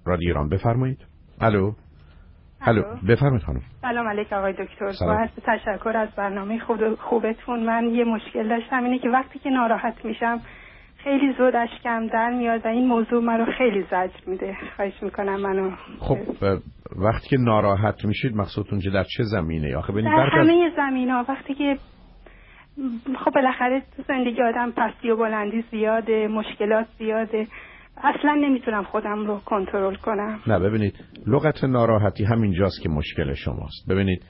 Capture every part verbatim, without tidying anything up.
رادیو ایران. بفرمایید. الو. الو بفرمایید خانم. سلام علیکم آقای دکتر. با عرض تشکر از برنامه خوب خوبتون. من یه مشکل داشتم، اینه که وقتی که ناراحت میشم خیلی زود اشکم در میاد و این موضوع منو خیلی زجر میده. خواهش میکنم منو. خب وقتی که ناراحت میشید مقصودتون چه، در چه زمینه؟ آخه ببینید در همه زمینا. وقتی که خب بالاخره تو زندگی آدم پستی و بلندی زیاده، مشکلات زیاده، اصلا نمیتونم خودم رو کنترل کنم. نه ببینید، لغت ناراحتی همینجاست که مشکل شماست. ببینید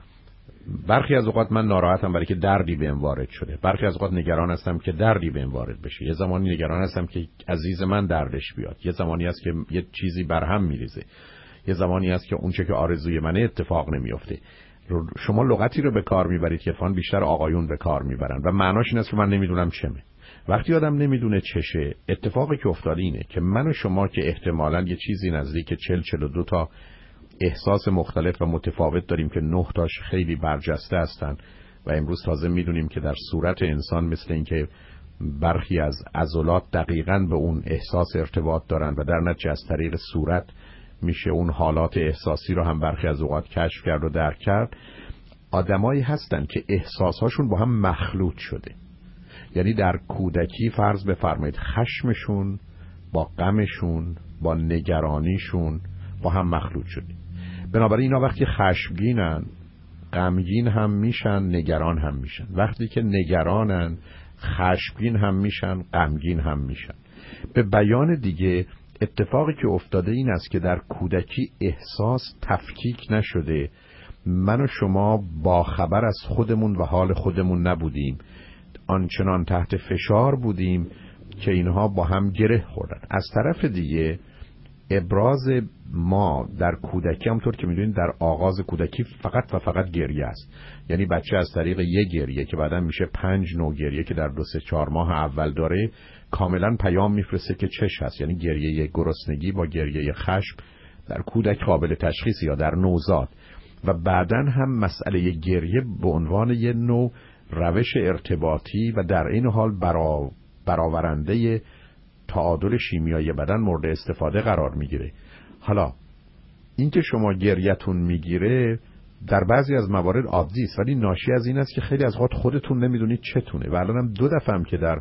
برخی از اوقات من ناراحتم برای که دردی بهم وارد شده، برخی از اوقات نگران هستم که دردی بهم وارد بشه، یه زمانی نگران هستم که عزیز من دردش بیاد، یه زمانی هست که یه چیزی برهم میریزه، یه زمانی هست که اونچه که آرزوی منه اتفاق نمیفته. شما لغتی رو به کار میبرید که فان بیشتر آقایون به کار میبرن و معناش این است که من نمیدونم چمه. وقتی آدم نمیدونه چشه، اتفاقی که افتاده اینه که من و شما که احتمالاً یه چیزی نزدیک چهل چهل و دو تا احساس مختلف و متفاوت داریم که نه تاش خیلی برجسته هستن و امروز تازه میدونیم که در صورت انسان مثل این که برخی از عضلات دقیقاً به اون احساس ارتباط دارن و در نتیجه از طریق صورت میشه اون حالات احساسی رو هم برخی از اوقات کشف کرد و درک کرد. آدمایی هستن که احساساشون با هم مخلوط شده، یعنی در کودکی فرض بفرمایید خشمشون با غمشون با نگرانیشون با هم مخلوط شده. بنابراین اینا وقتی خشمگینن غمگین هم میشن، نگران هم میشن. وقتی که نگرانن خشمگین هم میشن، غمگین هم میشن. به بیان دیگه اتفاقی که افتاده این است که در کودکی احساس تفکیک نشده. من و شما با خبر از خودمون و حال خودمون نبودیم، آنچنان تحت فشار بودیم که اینها با هم گره خوردن. از طرف دیگه ابراز ما در کودکی همونطور که میدونید در آغاز کودکی فقط و فقط گریه است. یعنی بچه از طریق یک گریه که بعداً میشه پنج نوع گریه که در دو سه چهار ماه اول داره کاملا پیام میفرسته که چش هست. یعنی گریه گرسنگی با گریه خشم در کودک قابل تشخیص یا در نوزاد، و بعداً هم مسئله گریه به عنوان یک نوع روش ارتباطی و در این حال برا برآورنده تعادل شیمیایی بدن مورد استفاده قرار میگیره. حالا اینکه شما گریتون میگیره در بعضی از موارد عادی است، ولی ناشی از این است که خیلی از وقت خودتون نمیدونید چتونه. و الانم دو دفعه هم که در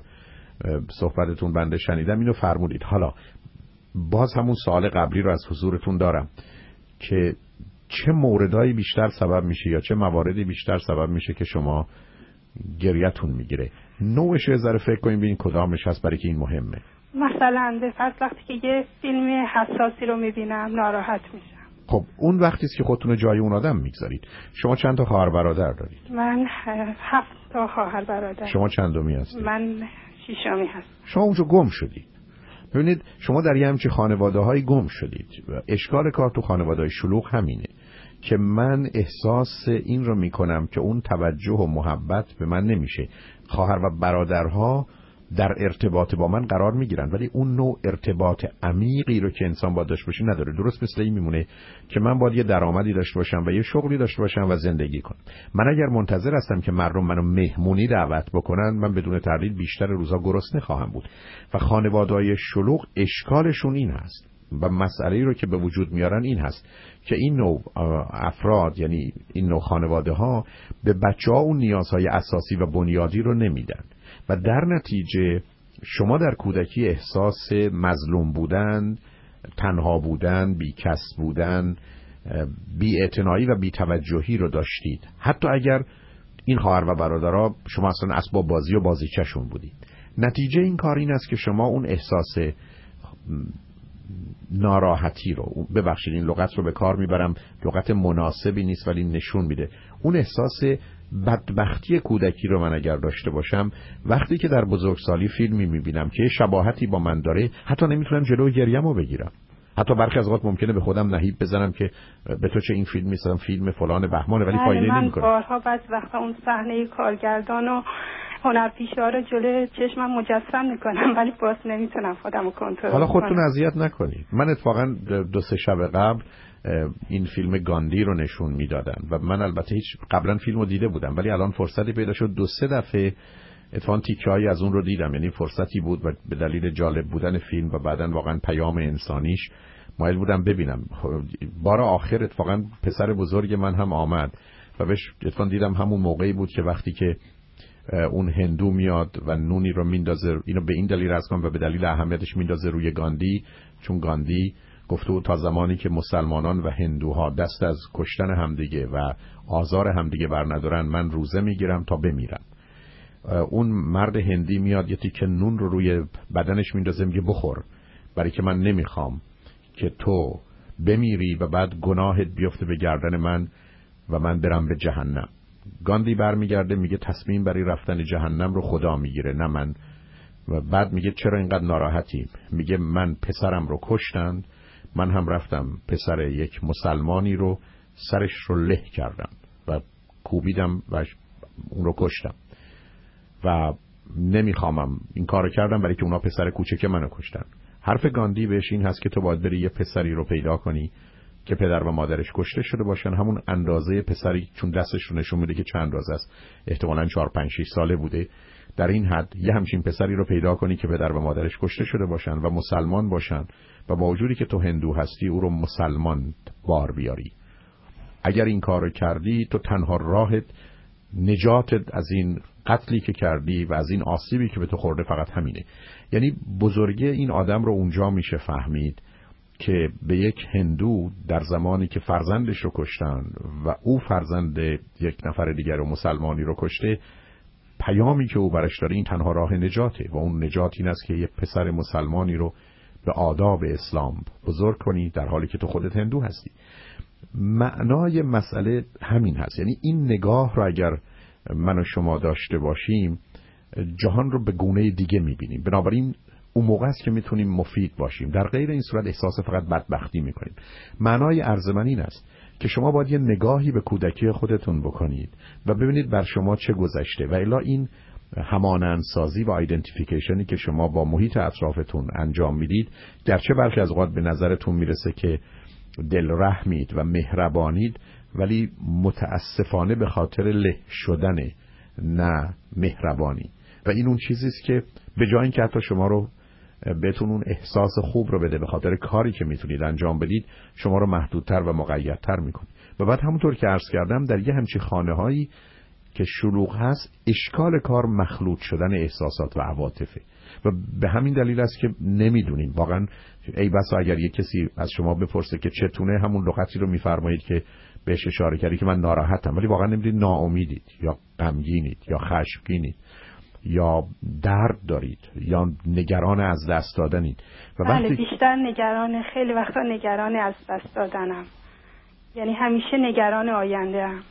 صحبتتون بنده شنیدم اینو فرمودید. حالا باز همون سوال قبلی رو از حضورتون دارم که چه موردایی بیشتر سبب میشه یا چه مواردی بیشتر سبب میشه که شما گریتون میگیره؟ نوعش یه ذره فکر کنیم ببینید کدامش هست برای که این مهمه. مثلا به فرض وقتی که یه فیلم حساسی رو میبینم ناراحت میشم. خب اون وقتی است که خودتون رو جای اون آدم میگذارید. شما چند تا خواهر برادر دارید؟ من هفت تا خواهر برادر. شما چندمی هستید؟ من ششمی هستم. شما اونجا گم شدید. ببینید شما در یه همچین خانواده‌های گم شدید. اشکال کار تو خانواده‌های شلوغ همینه که من احساس این رو میکنم که اون توجه و محبت به من نمیشه. خواهر و برادرها در ارتباط با من قرار میگیرن ولی اون نوع ارتباط عمیقی رو که انسان باید داشته باشه نداره. درست مثل این میمونه که من باید یه درآمدی داشته باشم و یه شغلی داشته باشم و زندگی کنم. من اگر منتظر هستم که مردم منو مهمونی دعوت بکنن، من بدون تردید بیشتر روزا گرسنه خواهم بود. و خانواده‌های شلوغ اشکالشون این هست و مسئله‌ای رو که به وجود میارن این هست که این نوع افراد، یعنی این نوع خانواده‌ها، به بچه‌ها اون نیازهای اساسی و بنیادی رو نمیدن و در نتیجه شما در کودکی احساس مظلوم بودن، تنها بودن، بی‌کس بودن، بی‌اعتنایی و بی‌توجهی رو داشتید. حتی اگر این خواهر و برادرها شما اصلا اسباب بازی و بازیچه‌شون بودید. نتیجه این کار این است که شما اون احساس ناراحتی رو، ببخشید این لغت رو به کار میبرم، لغت مناسبی نیست ولی نشون میده، اون احساس بدبختی کودکی رو من اگر داشته باشم، وقتی که در بزرگسالی فیلمی میبینم که شباهتی با من داره، حتی نمیتونم جلوی گریه‌مو بگیرم. حتی برخی از اوقات ممکنه به خودم نهیب بزنم که به تو چه این فیلم می‌سازم، فیلم فلان بهمانه، ولی فایده نمی‌کنه. من بارها بعض وقتا اون صحنه کارگردان و هنرپیشه رو جلوی چشمم مجسم میکنم ولی باز نمیتونم خودمو کنترل کنم. حالا خودتون اذیت نکنید. من اتفاقا دو سه شب قبل این فیلم گاندی رو نشون میدادن و من البته هیچ قبلا فیلمو دیده بودم ولی الان فرصتی پیدا شد دو سه دفعه اتفاقا تیکه‌ای از اون رو دیدم. یعنی فرصتی بود و به دلیل جالب بودن فیلم و بعدن واقعا پیام انسانیش مایل بودم ببینم. بار آخر اتفاقا پسر بزرگ من هم آمد و بهش اتفاقا دیدم همون موقعی بود که وقتی که اون هندو میاد و نونی رو میندازه، اینو به این دلیل عرض کنم و به دلیل اهمیتش میندازه روی گاندی، چون گاندی گفته بود تا زمانی که مسلمانان و هندوها دست از کشتن همدیگه و آزار همدیگه بر ندارن من روزه میگیرم تا بمیرم. اون مرد هندی میاد یه تیکه نون رو روی بدنش میندازه میگه بخور، برای که من نمیخوام که تو بمیری و بعد گناهت بیفته به گردن من و من برم به جهنم. گاندی برمیگرده میگه تصمیم برای رفتن جهنم رو خدا میگیره نه من. و بعد میگه چرا اینقدر ناراحتی؟ میگه من پسرم رو کشتند، من هم رفتم پسر یک مسلمانی رو سرش رو له کردم و کوبیدم و اون رو کشتم و نمیخوامم این کارو کردم برای که اونا پسر کوچک منو کشتن. حرف گاندی بهش این هست که تو باید بری یه پسری رو پیدا کنی که پدر و مادرش کشته شده باشن، همون اندازه پسری، چون دستش رو نشون میده که چند اندازه است، احتمالاً چهار پنج شش ساله بوده، در این حد یه همچین پسری رو پیدا کنی که پدر و مادرش کشته شده باشن و مسلمان باشن و با وجودی که تو هندو هستی او رو مسلمان بار بیاری. اگر این کارو کردی تو تنها راهت نجاتت از این قتلی که کردی و از این آسیبی که به تو خورده فقط همینه. یعنی بزرگی این آدم رو اونجا میشه فهمید که به یک هندو در زمانی که فرزندش رو کشتن و او فرزند یک نفر دیگر و مسلمانی رو کشته، پیامی که او برش داره این تنها راه نجاته و اون نجات این است که یک پسر مسلمانی رو به آداب اسلام بزرگ کنی در حالی که تو خودت هندو هستی. معنای مسئله همین هست. یعنی این نگاه رو اگر من و شما داشته باشیم جهان رو به گونه دیگه میبینیم. بنابراین اون موقع است که میتونیم مفید باشیم. در غیر این صورت احساس فقط بدبختی میکنیم. معنای عرض من این است که شما باید یه نگاهی به کودکی خودتون بکنید و ببینید بر شما چه گذشته و الا این همانندسازی و آیدنتیفیکیشنی که شما با محیط اطرافتون انجام میدید، گرچه برخی از اوقات به نظرتون میرسه که دل رحمید و مهربانید، ولی متاسفانه به خاطر له شدن نه مهربانی. و این اون چیزی است که به جای اینکه حتی شما رو بهتون اون احساس خوب رو بده به خاطر کاری که میتونید انجام بدید، شما رو محدودتر و مقیدتر میکنه. و بعد همونطور که عرض کردم در یه همچین خانه هایی که شلوغ هست، اشکال کار مخلوط شدن احساسات و عواطفه و به همین دلیل است که نمیدونیم واقعا. ای بسا اگر یه کسی از شما بپرسه که چتونه، همون لغتی رو میفرمایید که بهش اشاره کردی که من ناراحتم، ولی واقعا نمیدونید ناامیدید یا غمگینید یا خشمگینید یا درد دارید یا نگران از دست دادنید. و بله وقتی... بیشتر نگران، خیلی وقتا نگران از دست دادنم، یعنی همیشه نگران آینده هم.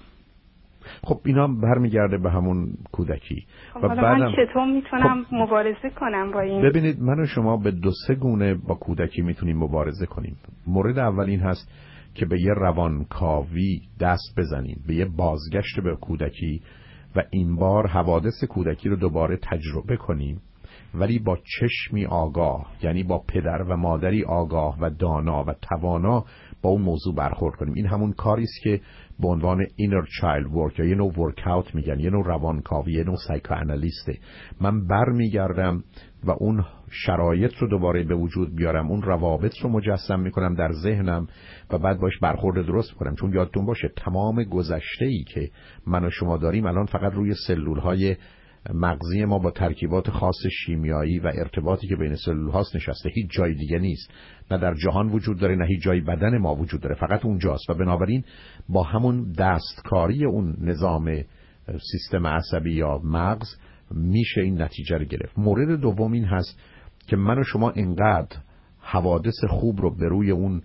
خب اینا برمیگرده به همون کودکی. خب و بعدم من چطور میتونم خب مبارزه کنم با این؟ ببینید من و شما به دو سه گونه با کودکی میتونیم مبارزه کنیم. مورد اول این هست که به یه روانکاوی دست بزنیم، به یه بازگشت به کودکی و این بار حوادث کودکی رو دوباره تجربه کنیم، ولی با چشمی آگاه، یعنی با پدر و مادری آگاه و دانا و توانا با اون موضوع برخورد کنیم. این همون کاری است که به عنوان inner child work یا یه نوع ورکاوت میگن، یه نوع روانکاوی، یه نوع سایکوآنالیسته. من برمیگردم و اون شرایط رو دوباره به وجود بیارم، اون روابط رو مجسم میکنم در ذهنم و بعد باش برخورد درست کنم. چون یادتون باشه تمام گذشته‌ای که من و شما داریم الان فقط روی سلول‌های مغزی ما با ترکیبات خاص شیمیایی و ارتباطی که بین سلول هاست نشسته، هیچ جای دیگه نیست. نه در جهان وجود داره، نه هیچ جای بدن ما وجود داره، فقط اونجاست. و بنابراین با همون دستکاری اون نظام سیستم عصبی یا مغز میشه این نتیجه رو گرفت. مورد دوم این هست که من و شما اینقدر حوادث خوب رو به روی اون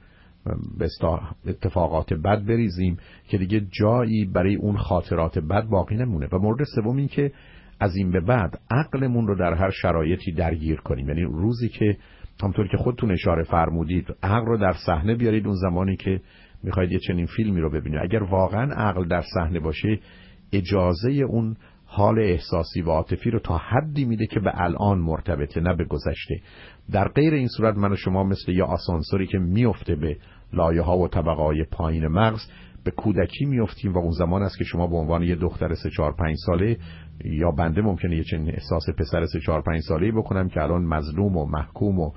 اتفاقات بد بریزیم که دیگه جایی برای اون خاطرات بد باقی نمونه. و مورد سوم این که از این به بعد عقلمون رو در هر شرایطی درگیر کنیم. یعنی روزی که همونطور که خودتون اشاره فرمودید عقل رو در صحنه بیارید، اون زمانی که میخواید یه چنین فیلمی رو ببینید، اگر واقعا عقل در صحنه باشه اجازه اون حال احساسی و عاطفی رو تا حدی میده که به الان مرتبطه، نه به گذشته. در غیر این صورت من و شما مثل یه آسانسوری که میفته به لایه‌ها و طبقه‌های پایین مغز به کودکی میافتیم و اون زمان است که شما به عنوان یه دختر سه چهار پنج ساله یا بنده ممکنه یه چنین احساس پسر سه چهار پنج ساله‌ای بکنم که الان مظلوم و محکوم و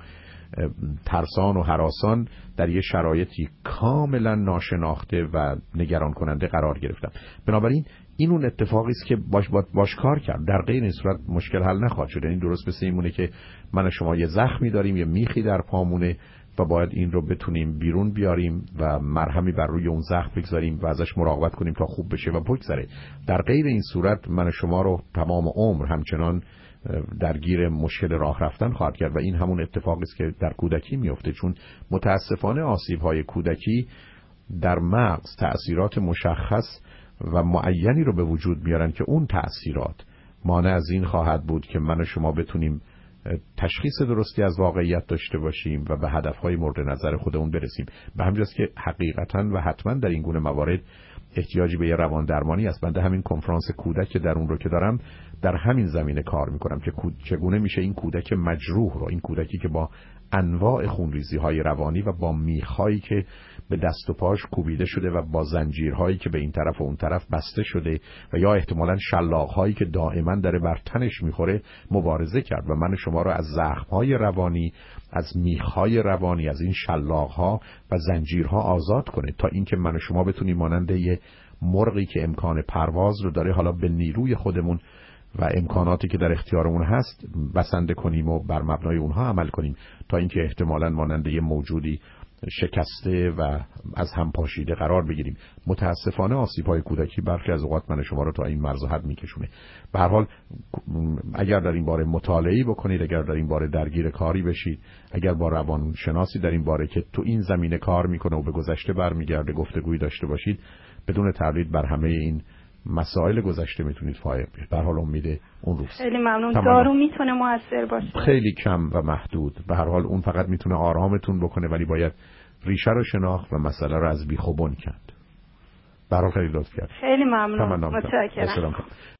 ترسان و هراسان در یه شرایطی کاملا ناشناخته و نگران کننده قرار گرفتم. بنابراین این اون اتفاقی است که باش باش کار کرد. در غیر این صورت مشکل حل نخواهد شد. یعنی درست مثل این مونه که من و شما یه زخمی داریم، یه میخی در پامونه و باید این رو بتونیم بیرون بیاریم و مرهمی بر روی اون زخم بگذاریم و ازش مراقبت کنیم تا خوب بشه و بگذره. در غیر این صورت من و شما رو تمام عمر همچنان درگیر مشکل راه رفتن خواهد کرد و این همون اتفاقی است که در کودکی میفته، چون متاسفانه آسیب‌های کودکی در مغز تأثیرات مشخص و معینی رو به وجود میارن که اون تأثیرات مانع از این خواهد بود که من و شما بتونیم تشخیص درستی از واقعیت داشته باشیم و به هدفهای مورد نظر خودمون برسیم. به همین جاست که حقیقتاً و حتماً در این گونه موارد احتیاجی به یه روان درمانی است. من در همین کنفرانس کودک که در اون رو که دارم در همین زمینه کار میکنم که چگونه میشه این کودک مجروح رو، این کودکی که با انواع خونریزی‌های روانی و با میخ‌هایی که به دست و پاش کوبیده شده و با زنجیرهایی که به این طرف و اون طرف بسته شده و یا احتمالاً شلاق‌هایی که دائما داره بر تنش میخوره مبارزه کرد و من شما رو از زخم‌های روانی، از میخ‌های روانی، از این شلاق‌ها و زنجیرها آزاد کنه تا اینکه من شما بتونیم مانند یه مرغی که امکان پرواز رو داره حالا به نیروی خودمون و امکاناتی که در اختیارمون هست بسنده کنیم و بر مبنای اونها عمل کنیم تا اینکه احتمالاً مانند یه موجودی شکسته و از هم پاشیده قرار بگیریم. متاسفانه آسیب‌های کودکی برخی از اوقات من شما رو تا این مرز و حد میکشونه. به هر حال اگر در این باره مطالعه‌ای بکنید، اگر در این باره درگیر کاری بشید، اگر با روانشناسی در این باره که تو این زمینه کار میکنه و به گذشته برمیگرده گفتگویی داشته باشید، بدون تردید بر همه این مسائل گذشته میتونید فائق بیاید. به هر حال امید اون روز. خیلی ممنون. دارو میتونه موثر باشه؟ خیلی کم و محدود. به هر حال اون فقط میتونه آرامتون بکنه ولی باید ریشه رو شناخت و مسئله رو از بیخ و بن کرد. به هر حال خیلی لطف کرد. خیلی ممنون. متشکرم.